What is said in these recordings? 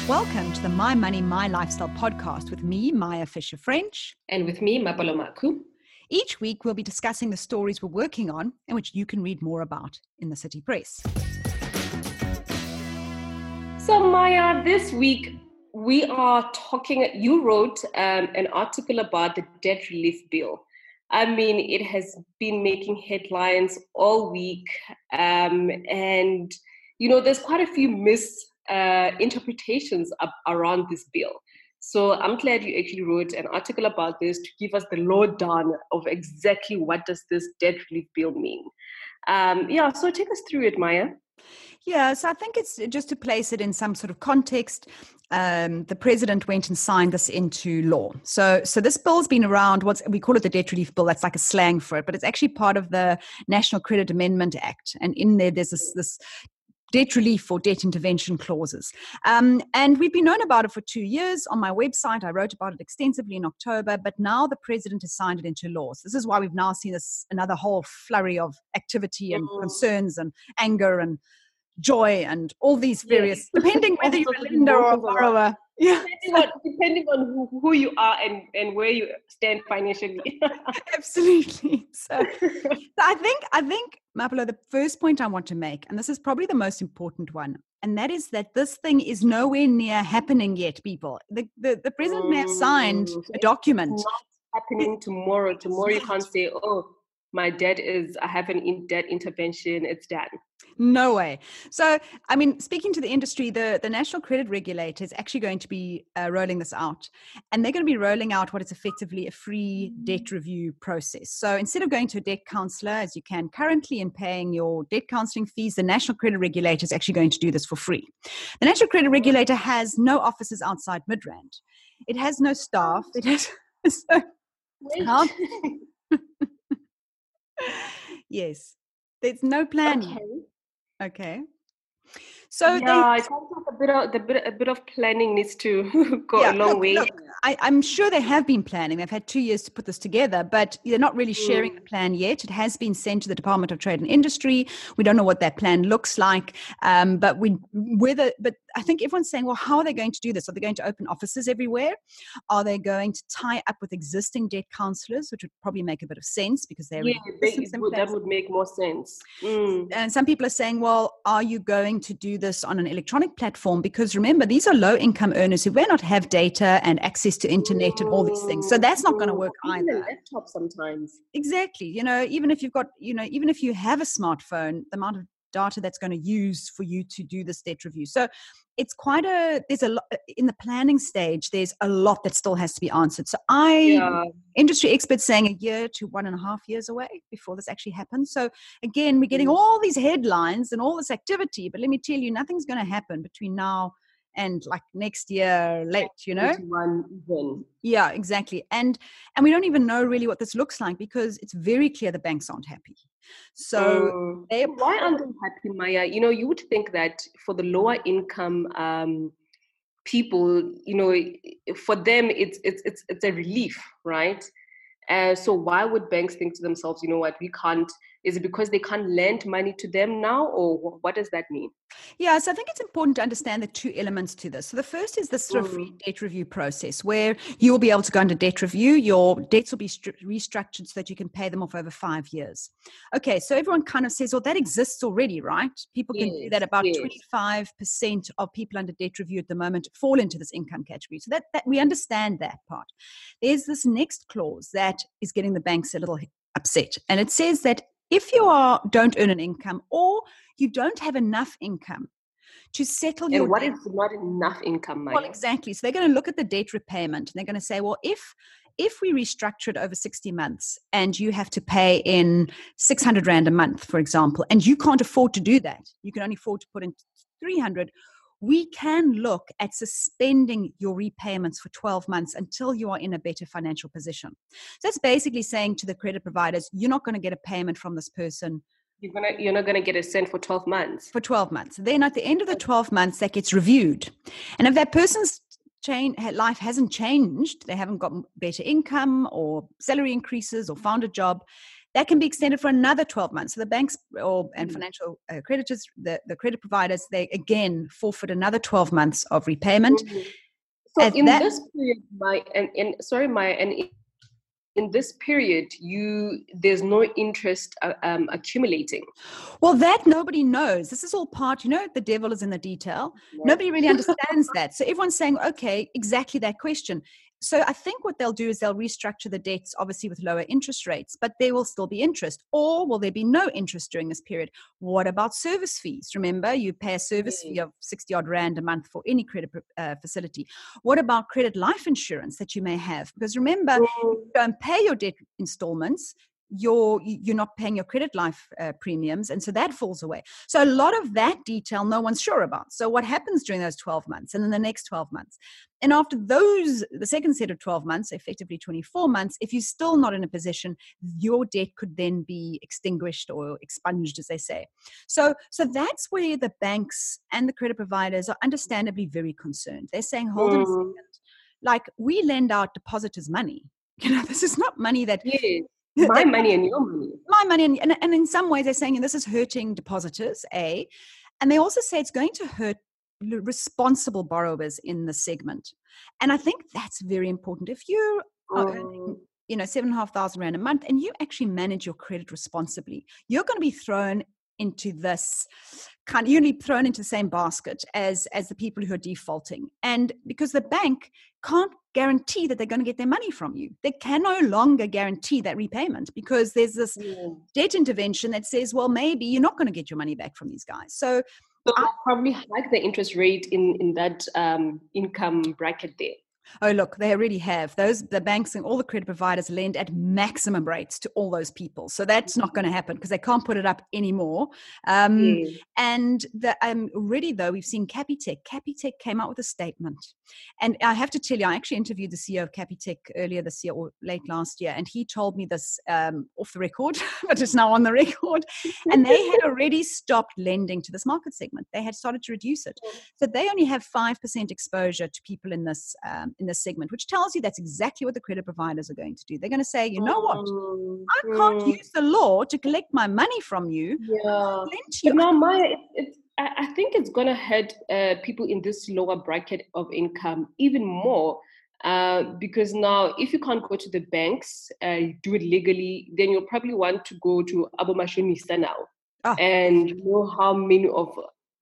Welcome to the My Money, My Lifestyle podcast with me, Maya Fisher-French. And with me, Mapalo Maku. Each week, we'll be discussing the stories we're working on and which you can read more about in the City Press. So, Maya, this week we are talking, you wrote an article about the debt relief bill. I mean, it has been making headlines all week. And, you know, there's quite a few misinterpretations around this bill. So I'm glad you actually wrote an article about this to give us the lowdown of exactly what does this debt relief bill mean. So take us through it, Maya. Yeah, so I think it's just to place it in some sort of context. The president went and signed this into law. So this bill's been around. We call it the debt relief bill. That's like a slang for it, but it's actually part of the National Credit Amendment Act. And in there, there's this debt relief or debt intervention clauses. And we've been known about it for 2 years. On my website, I wrote about it extensively in October, but now the president has signed it into law. So this is why we've now seen another whole flurry of activity and concerns and anger and joy and all these various, depending whether you're a lender or a borrower. Yeah. Depending on who you are and where you stand financially. Absolutely. So I think, Mapalo, the first point I want to make, and this is probably the most important one, and that is that this thing is nowhere near happening yet, people. The president may have signed a document. It's not happening tomorrow. Tomorrow you can't say, oh, I have an debt intervention, it's done. No way. So, I mean, speaking to the industry, the National Credit Regulator is actually going to be rolling this out. And they're going to be rolling out what is effectively a free debt review process. So instead of going to a debt counselor, as you can currently, and paying your debt counseling fees, the National Credit Regulator is actually going to do this for free. The National Credit Regulator has no offices outside Midrand. It has no staff. It has... Yes. There's no plan. Okay. So it sounds like a bit of planning needs to go a long way. Look, I'm sure they have been planning. They've had 2 years to put this together, but they're not really sharing the plan yet. It has been sent to the Department of Trade and Industry. We don't know what that plan looks like, but I think everyone's saying, well, how are they going to do this? Are they going to open offices everywhere? Are they going to tie up with existing debt counselors, which would probably make a bit of sense because that would make more sense. And some people are saying, well, are you going to do this on an electronic platform? Because remember, these are low-income earners who may not have data and access to internet and all these things. So that's not going to work either. Even a laptop sometimes. Exactly. You know, even if you have a smartphone, the amount of data that's going to use for you to do this debt review. So it's there's a lot in the planning stage. There's a lot that still has to be answered. So industry experts saying 1 year to 1.5 years away before this actually happens. So again, we're getting all these headlines and all this activity, but let me tell you, nothing's going to happen between now and like next year late, you know? Yeah, exactly. And we don't even know really what this looks like because it's very clear the banks aren't happy. So why aren't they happy, Maya? You know, you would think that for the lower income people, you know, for them it's a relief, right? So why would banks think to themselves, you know what, we can't? Is it because they can't lend money to them now, or what does that mean? Yeah, so I think it's important to understand the two elements to this. So the first is the sort of free debt review process where you will be able to go under debt review. Your debts will be restructured so that you can pay them off over 5 years. Okay, so everyone kind of says, well, that exists already, right? People can do that. About 25% of people under debt review at the moment fall into this income category. So that we understand that part. There's this next clause that is getting the banks a little upset. And it says that if you don't earn an income or you don't have enough income to settle your debt. And what is not enough income, Maya? Well, exactly. So they're going to look at the debt repayment and they're going to say, well, if we restructure it over 60 months and you have to pay in 600 Rand a month, for example, and you can't afford to do that, you can only afford to put in 300, we can look at suspending your repayments for 12 months until you are in a better financial position. So that's basically saying to the credit providers, you're not going to get a payment from this person. You're not going to get a cent for 12 months. For 12 months. Then at the end of the 12 months, that gets reviewed. And if that person's life hasn't changed, they haven't got better income or salary increases or found a job, that can be extended for another 12 months. So the banks and financial creditors, the credit providers, they again forfeit another 12 months of repayment. So in this period, in this period, there's no interest accumulating. Well, that nobody knows. This is all part, the devil is in the detail. Yeah. Nobody really understands that. So everyone's saying, okay, exactly that question. So I think what they'll do is they'll restructure the debts, obviously with lower interest rates, but there will still be interest. Or will there be no interest during this period? What about service fees? Remember, you pay a service fee of 60 odd rand a month for any credit facility. What about credit life insurance that you may have? Because remember, if you don't pay your debt installments, you're not paying your credit life premiums, and so that falls away. So a lot of that detail no one's sure about. So what happens during those 12 months and then the next 12 months? And after the second set of 12 months, effectively 24 months, if you're still not in a position, your debt could then be extinguished or expunged, as they say. So that's where the banks and the credit providers are understandably very concerned. They're saying, hold on a second, like we lend out depositors' money. This is not money that... Yes. My money and your money. My money. And in some ways they're saying this is hurting depositors, A. And they also say it's going to hurt responsible borrowers in the segment. And I think that's very important. If you are earning, 7,500 Rand a month and you actually manage your credit responsibly, you're going to be thrown into this you're going to be thrown into the same basket as the people who are defaulting. And because the bank can't guarantee that they're going to get their money from you. They can no longer guarantee that repayment because there's this debt intervention that says, well, maybe you're not going to get your money back from these guys. So I'll probably hike the interest rate in that income bracket there. Oh, look, they already have. The banks and all the credit providers lend at maximum rates to all those people. So that's not going to happen because they can't put it up anymore. And already, though, we've seen Capitec. Capitec came out with a statement. And I have to tell you, I actually interviewed the CEO of Capitec earlier this year or late last year. And he told me this off the record, but it's now on the record. And they had already stopped lending to this market segment. They had started to reduce it. So they only have 5% exposure to people in this segment, which tells you that's exactly what the credit providers are going to do. They're going to say, you know what? I can't use the law to collect my money from you. Yeah. But now, Maya, I think it's going to hurt people in this lower bracket of income even more because now if you can't go to the banks, do it legally, then you'll probably want to go to Abu Mashonista now. And you know how many of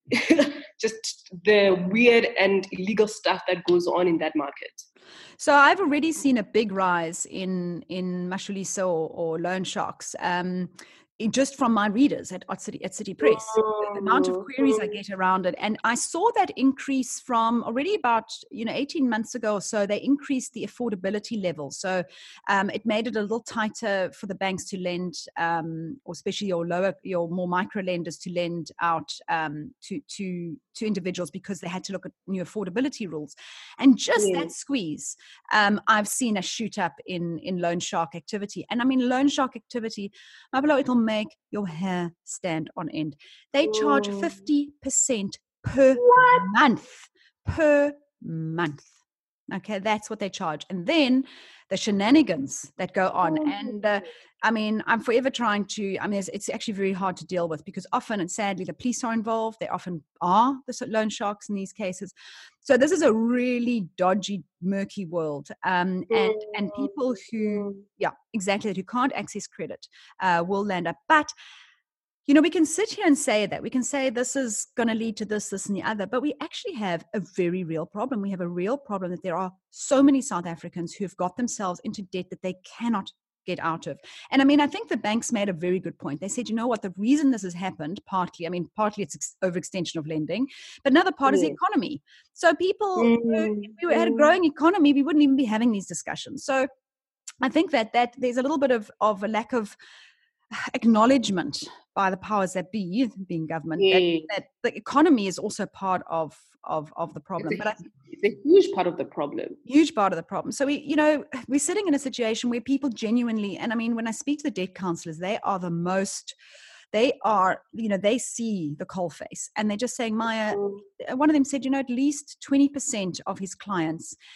just the weird and illegal stuff that goes on in that market. So I've already seen a big rise in Mashonisa or loan sharks. Just from my readers at City Press, the amount of queries I get around it. And I saw that increase from already about 18 months ago or so. They increased the affordability level. So it made it a little tighter for the banks to lend, or especially your more micro lenders to lend out to individuals because they had to look at new affordability rules. And just that squeeze, I've seen a shoot up in loan shark activity. And I mean, loan shark activity, Mabelo, it'll make your hair stand on end. They charge 50% per month. Okay, that's what they charge. And then the shenanigans that go on. And I mean, I'm forever trying to, it's actually very hard to deal with because often and sadly the police are involved. They often are the loan sharks in these cases. So this is a really dodgy, murky world. And people who, who can't access credit will land up. But we can sit here and say that. We can say this is going to lead to this, and the other, but we actually have a very real problem. We have a real problem that there are so many South Africans who have got themselves into debt that they cannot get out of. And I mean, I think the banks made a very good point. They said, you know what, the reason this has happened, partly it's overextension of lending, but another part is the economy. So people, if we had a growing economy, we wouldn't even be having these discussions. So I think that there's a little bit of a lack of acknowledgement by the powers that be, being government, that the economy is also part of the problem. It's a huge part of the problem. Huge part of the problem. So we're sitting in a situation where people genuinely, and I mean, when I speak to the debt counselors, they are the most. They are, they see the coalface, and they're just saying, Maya. One of them said, at least 20% of his clients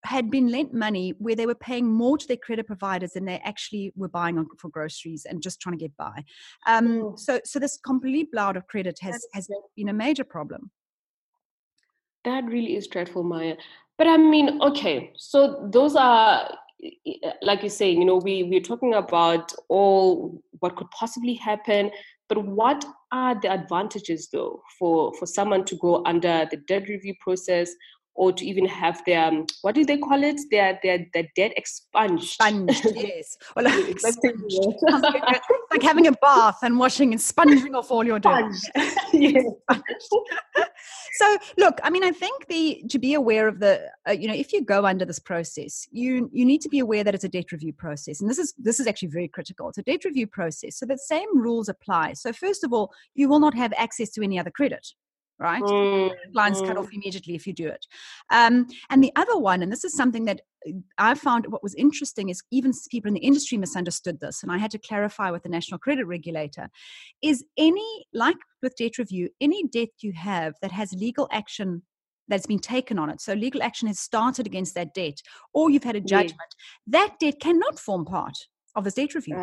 had been lent money where they were paying more to their credit providers than they actually were buying for groceries and just trying to get by. So this complete blowout of credit has been a major problem. That really is dreadful, Maya. But I mean, okay, so those are, like you say, we're talking about all what could possibly happen, but what are the advantages though for someone to go under the debt review process or to even have their, what do they call it? Their debt expunged. Sponged, yes. Well, That's like having a bath and washing and sponging off all your dirt. Yes. So, look, I mean, I think to be aware of the, if you go under this process, you need to be aware that it's a debt review process, and this is actually very critical. It's a debt review process, so the same rules apply. So, first of all, you will not have access to any other credit. Right? Lines cut off immediately if you do it. And the other one, and this is something that I found what was interesting, is even people in the industry misunderstood this, and I had to clarify with the National Credit Regulator, is like with debt review, any debt you have that has legal action that's been taken on it, so legal action has started against that debt, or you've had a judgment, that debt cannot form part of this debt review.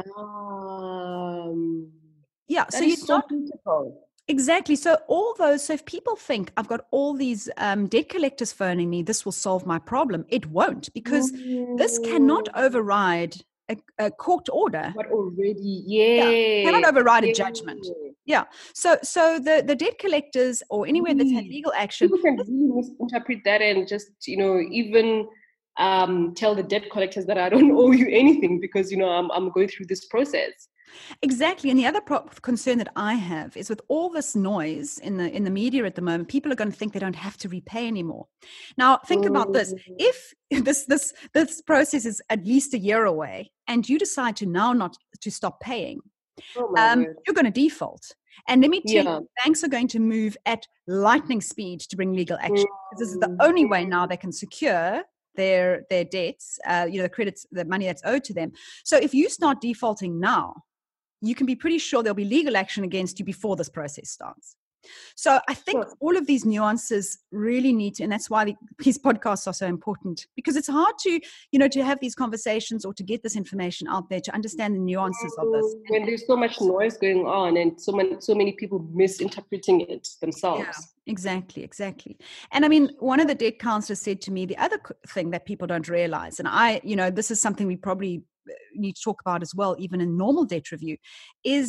Yeah, so you're so beautiful. Exactly. So if people think I've got all these debt collectors phoning me, this will solve my problem. It won't, because this cannot override a court order. But already, cannot override a judgment. Yeah. So the debt collectors or anywhere that's had legal action, people can really misinterpret that and just even tell the debt collectors that I don't owe you anything because I'm going through this process. Exactly. And the other concern that I have is with all this noise in the media at the moment, people are going to think they don't have to repay anymore. Now, think about this. If this process is at least a year away and you decide to now not to stop paying, you're going to default. And let me tell you, banks are going to move at lightning speed to bring legal action. Because this is the only way now they can secure their debts, the credits, the money that's owed to them. So if you start defaulting now, you can be pretty sure there'll be legal action against you before this process starts. So I think all of these nuances really need to, and that's why these podcasts are so important, because it's hard to have these conversations or to get this information out there, to understand the nuances of this. When there's so much noise going on and so many people misinterpreting it themselves. Yeah, exactly. And I mean, one of the debt counselors said to me, the other thing that people don't realize, and this is something we probably need to talk about as well, even in normal debt review, is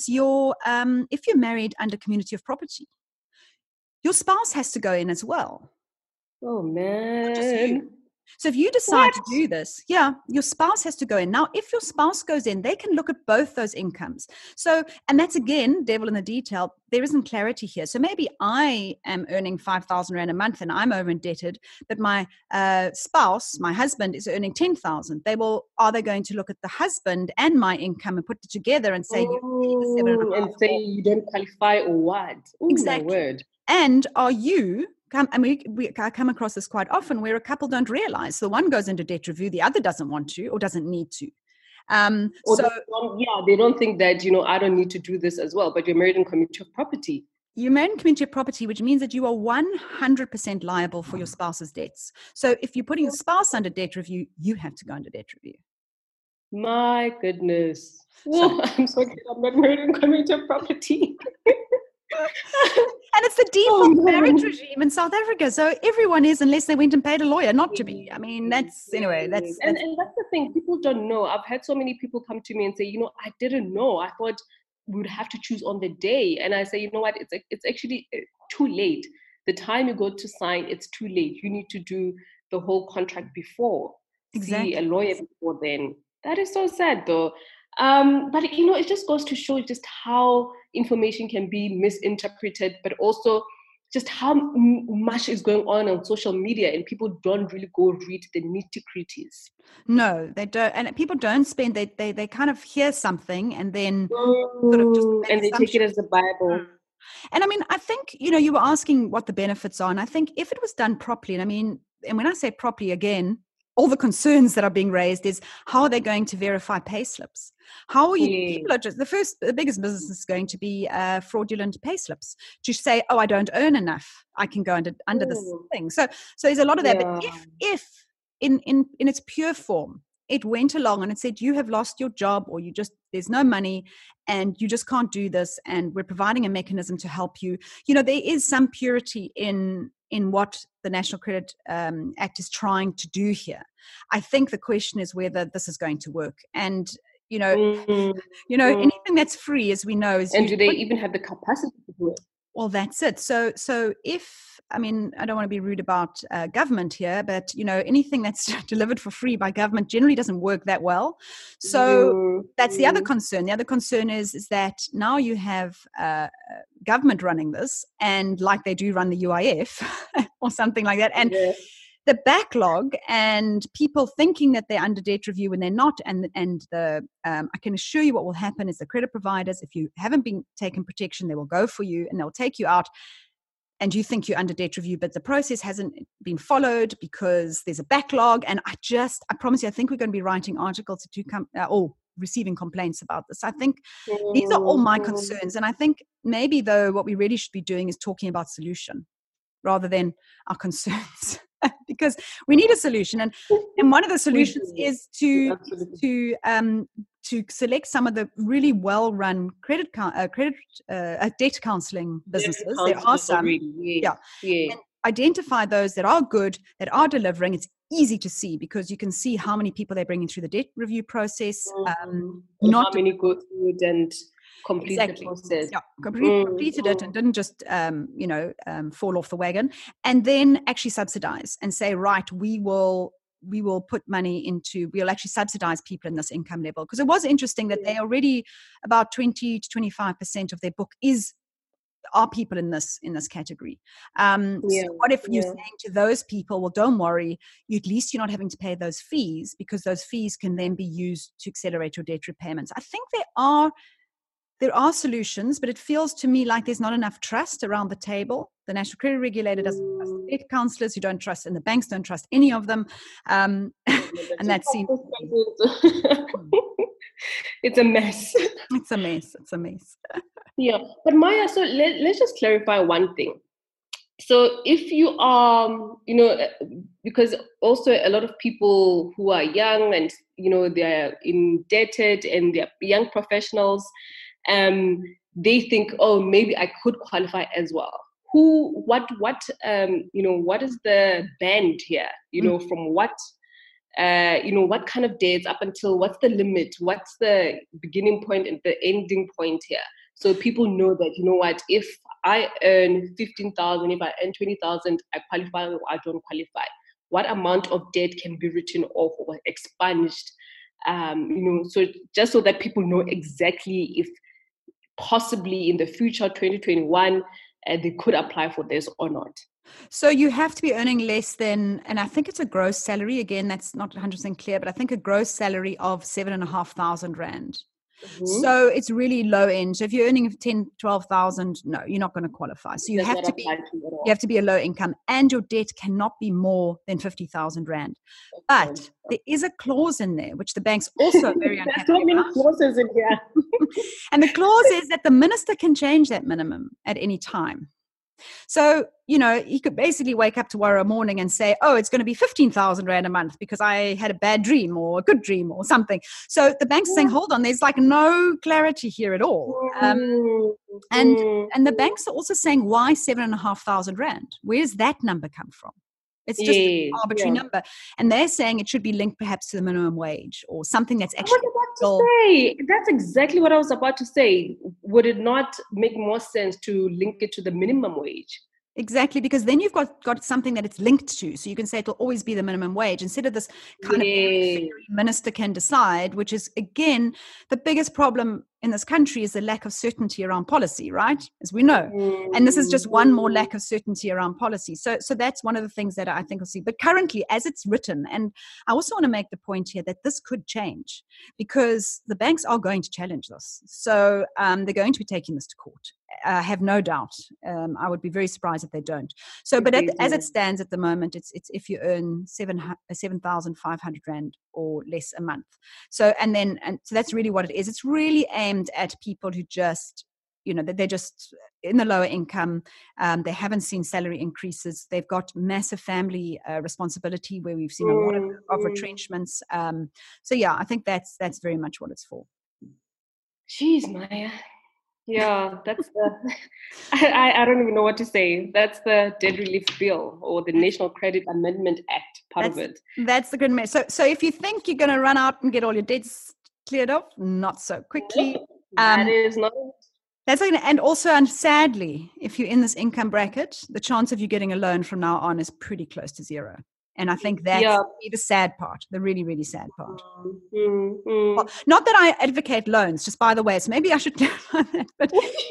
if you're married under community of property, your spouse has to go in as well. Oh, man. Not just you. So if you decide to do this, your spouse has to go in. Now, if your spouse goes in, they can look at both those incomes. So, and that's again, devil in the detail. There isn't clarity here. So maybe I am earning 5,000 Rand a month and I'm over indebted, but my spouse, my husband, is earning 10,000. Are they going to look at the husband and my income and put it together and say, and say you don't qualify or what? Ooh, exactly. My word. And are you, and we come across this quite often, where a couple don't realize the one goes into debt review, the other doesn't want to or doesn't need to. They don't think that, I don't need to do this as well, but you're married in community of property. You're married in community of property, which means that you are 100% liable for your spouse's debts. So if you're putting the spouse under debt review, you have to go under debt review. My goodness. I'm so glad I'm not married in community of property. And it's the default marriage regime in South Africa. So everyone is, unless they went and paid a lawyer not to be. I mean, that's and that's the thing. People don't know. I've had so many people come to me and say, I didn't know. I thought we would have to choose on the day. And I say, you know what? It's actually too late. The time you go to sign, it's too late. You need to do the whole contract before. Exactly. See a lawyer before then. That is so sad, though. But it just goes to show just how information can be misinterpreted, but also just how much is going on social media, and people don't really go read the nitty-gritties. No, they don't, and people don't spend. They kind of hear something and then sort of just and they take it as the Bible. And I mean, I think you were asking what the benefits are, and I think if it was done properly, and I mean, and when I say properly, again, all the concerns that are being raised is how are they going to verify payslips? How are you? People are just the biggest business is going to be fraudulent payslips to say, oh, I don't earn enough, I can go under this thing. So there's a lot of that. But if in its pure form, it went along and it said, you have lost your job, or there's no money and you just can't do this, and we're providing a mechanism to help you. There is some purity in what the National Credit Act is trying to do here. I think the question is whether this is going to work. And anything that's free, as we know, is. And do they even have the capacity to do it? Well, that's it. So I don't want to be rude about government here, but anything that's delivered for free by government generally doesn't work that well. So that's the other concern. The other concern is that now you have government running this, and like they do run the UIF or something like that, and the backlog and people thinking that they're under debt review when they're not, and I can assure you what will happen is the credit providers, if you haven't been taken protection, they will go for you and they'll take you out, and you think you're under debt review, but the process hasn't been followed because there's a backlog. And I promise you, I think we're going to be writing articles or receiving complaints about this. I think these are all my concerns, and I think maybe though what we really should be doing is talking about solution rather than our concerns. Because we need a solution, and one of the solutions is to select some of the really well-run debt counselling businesses. There are some, and identify those that are good, that are delivering. It's easy to see because you can see how many people they're bringing through the debt review process. Not how many go through it and complete the process. Yeah, completed it and didn't just fall off the wagon, and then actually subsidize and say, right, we will put money into, we'll actually subsidize people in this income level. Because it was interesting that they already about 20 to 25% of their book are people in this category. So what if you're saying to those people, well, don't worry, at least you're not having to pay those fees, because those fees can then be used to accelerate your debt repayments. I think there are solutions, but it feels to me like there's not enough trust around the table. The National Credit Regulator doesn't trust the debt counsellors, who don't trust, and the banks don't trust any of them. And that seems it's a mess. It's a mess. Yeah, but Maya, so let's just clarify one thing. So if you are, because also a lot of people who are young and, they're indebted and they're young professionals, they think, oh, maybe I could qualify as well. What is the band here? From what, what kind of debts up until what's the limit? What's the beginning point and the ending point here? So people know that, if I earn 15,000, if I earn 20,000, I qualify or I don't qualify. What amount of debt can be written off or expunged? So just so that people know exactly if possibly in the future, 2021, they could apply for this or not. So you have to be earning less than, and I think it's a gross salary. Again, that's not 100% clear, but I think a gross salary of 7,500 Rand. Mm-hmm. So it's really low end. So if you're earning 10, 12,000, no, you're not going to qualify. So you have to be a low income, and your debt cannot be more than 50,000 Rand. But there is a clause in there, which the banks also are very unhappy There's so many clauses in here. And the clause is that the minister can change that minimum at any time. So, he could basically wake up tomorrow morning and say, oh, it's going to be 15,000 Rand a month because I had a bad dream or a good dream or something. So the bank's saying, hold on, there's like no clarity here at all. And the banks are also saying, why 7,500 Rand? Where's that number come from? It's just an arbitrary number. And they're saying it should be linked perhaps to the minimum wage or something that's actually... That's exactly what I was about to say. Would it not make more sense to link it to the minimum wage? Exactly, because then you've got something that it's linked to. So you can say it'll always be the minimum wage instead of this kind of every minister can decide, which is, again, the biggest problem in this country is the lack of certainty around policy, right? As we know. And this is just one more lack of certainty around policy. So that's one of the things that I think we'll see. But currently, as it's written, and I also want to make the point here that this could change because the banks are going to challenge this. So they're going to be taking this to court. I have no doubt. I would be very surprised if they don't. So, but as it stands at the moment, it's if you earn 7,500 Rand or less a month. So, and so that's really what it is. It's really aimed at people who just they're just in the lower income. They haven't seen salary increases. They've got massive family responsibility where we've seen a lot of retrenchments. So yeah, I think that's very much what it's for. Jeez, Maya. Yeah, that's the, I don't even know what to say. That's the debt relief bill, or the National Credit Amendment Act part of it. That's the good message. So if you think you're going to run out and get all your debts cleared off, not so quickly. That is not. That's like, and also, and sadly, if you're in this income bracket, the chance of you getting a loan from now on is pretty close to zero. And I think that's the sad part, the really, really sad part. Well, not that I advocate loans, just by the way, so maybe I should clarify that. But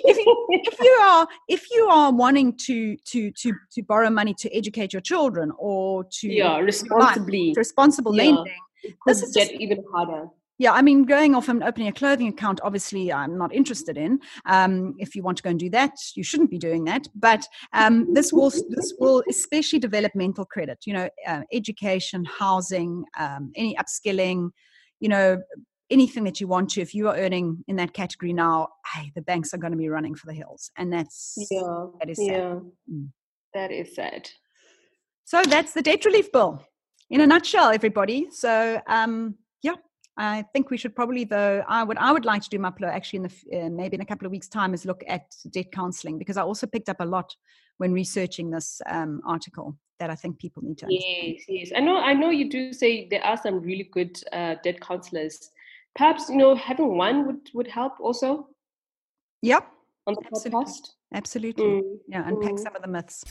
if you are wanting to borrow money to educate your children, or to responsible lending, this is get even harder. Yeah, I mean, going off and opening a clothing account, obviously, I'm not interested in. If you want to go and do that, you shouldn't be doing that. But this will especially developmental credit. Education, housing, any upskilling. Anything that you want to. If you are earning in that category now, hey, the banks are going to be running for the hills, and that is sad. That is sad. So that's the debt relief bill in a nutshell, everybody. So I think we should probably, though, I would like to do, Maplo, actually maybe in a couple of weeks' time, is look at debt counseling, because I also picked up a lot when researching this article that I think people need to understand. Yes. I know you do say there are some really good debt counselors. Perhaps, having one would help also. Yep. On the podcast. Absolutely. Yeah, unpack some of the myths.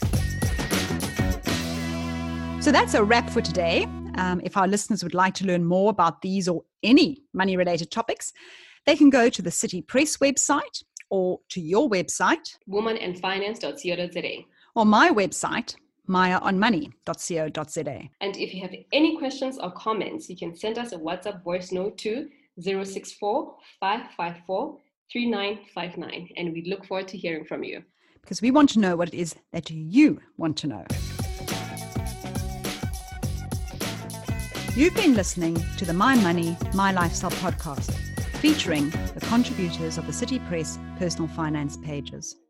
So that's a wrap for today. If our listeners would like to learn more about these or any money-related topics, they can go to the City Press website, or to your website, womanandfinance.co.za, or my website, mayaonmoney.co.za. And if you have any questions or comments, you can send us a WhatsApp voice note to 064 554 3959, and we look forward to hearing from you. Because we want to know what it is that you want to know. You've been listening to the My Money, My Lifestyle podcast, featuring the contributors of the City Press personal finance pages.